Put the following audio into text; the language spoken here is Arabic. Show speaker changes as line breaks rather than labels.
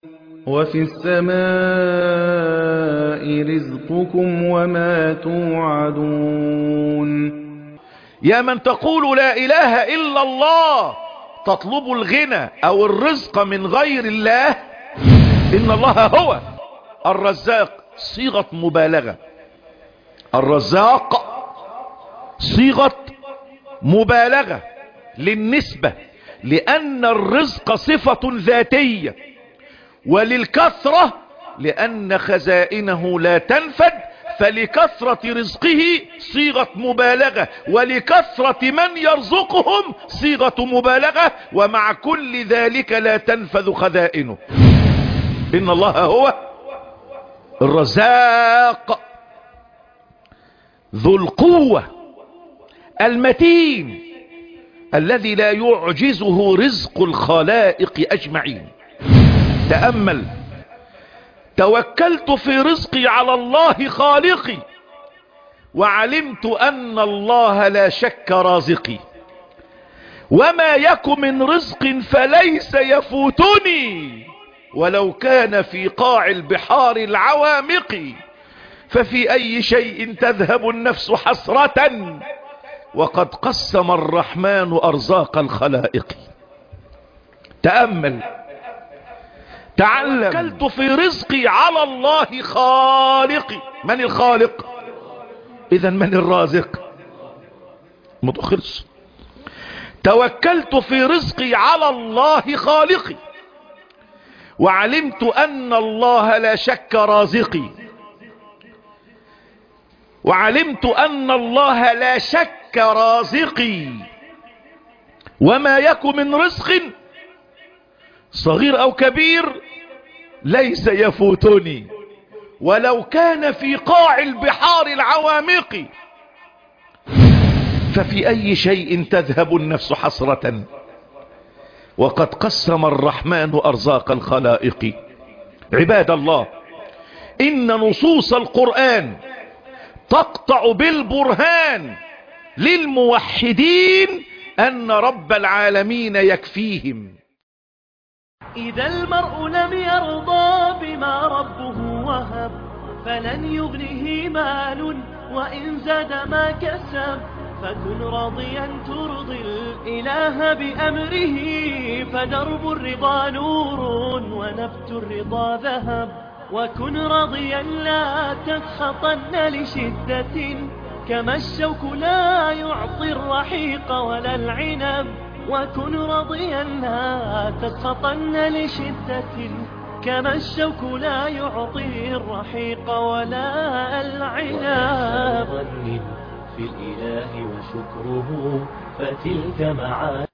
وفي السماء رزقكم وما توعدون.
يا من تقول لا إله إلا الله تطلب الغنى أو الرزق من غير الله، إن الله هو الرزاق، صيغة مبالغة. الرزاق صيغة مبالغة للنسبة، لأن الرزق صفة ذاتية، وللكثرة لأن خزائنه لا تنفد، فلكثرة رزقه صيغة مبالغة، ولكثرة من يرزقهم صيغة مبالغة، ومع كل ذلك لا تنفذ خزائنه. إن الله هو الرزاق ذو القوة المتين الذي لا يعجزه رزق الخلائق أجمعين. تأمل: توكلت في رزقي على الله خالقي، وعلمت أن الله لا شك رازقي، وما يك من رزق فليس يفوتني ولو كان في قاع البحار العوامق، ففي أي شيء تذهب النفس حسرة وقد قسم الرحمن أرزاق الخلائق. تأمل: تعلم: توكلت في رزقي على الله خالقي. من الخالق؟ إذا من الرازق؟ متخلص. توكلت في رزقي على الله خالقي، وعلمت أن الله لا شك رازقي، وعلمت أن الله لا شك رازقي، وما يك من رزق صغير أو كبير ليس يفوتني ولو كان في قاع البحار العوامق، ففي أي شيء تذهب النفس حسرة وقد قسم الرحمن أرزاق الخلائق. عباد الله، إن نصوص القرآن تقطع بالبرهان للموحدين أن رب العالمين يكفيهم.
إذا المرء لم يرضى بما ربه وهب فلن يغنه مال وإن زاد ما كسب، فكن راضيا ترضي الإله بأمره، فدرب الرضا نور ونفت الرضا ذهب. وكن راضيا لا تسخطن لشدة، كما الشوك لا يعطي الرحيق ولا العنب. وكن راضيا لا تسخطن لشدة، كما الشوك لا يعطي الرحيق ولا العنب.
في الإله وشكره فتلك معاني